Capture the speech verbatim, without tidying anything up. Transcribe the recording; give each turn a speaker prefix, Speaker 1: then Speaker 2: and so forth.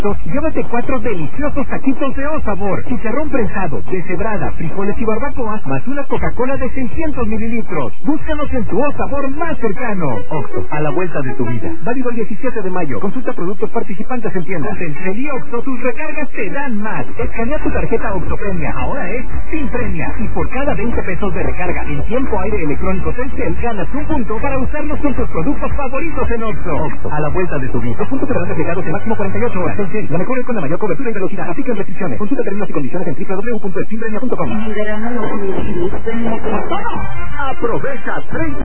Speaker 1: Llévate cuatro deliciosos taquitos de O Sabor, chicharrón prensado, deshebrada, frijoles y barbacoa, más una Coca-Cola de seiscientos mililitros. Búscanos en tu O Sabor más cercano. Oxxo, a la vuelta de tu vida. Válido el diecisiete de mayo. Consulta productos participantes en tiendas. En Telcel y Oxxo, tus recargas te dan más. Escanea tu tarjeta Oxxo Premia. Ahora es sin premia. Y por cada veinte pesos de recarga en tiempo aire electrónico Telcel, ganas un punto para usarlos con tus productos favoritos en Oxxo. Oxxo, a la vuelta de tu vida. Los puntos serán aplicados en máximo cuarenta y ocho horas. Telcel, la mejor red con la mayor cobertura y velocidad. Aplican restricciones. Consulta términos y condiciones en doble u doble u doble u punto el sin premia punto com.
Speaker 2: En verano lo que tenemos como todo.
Speaker 1: Aprovecha treinta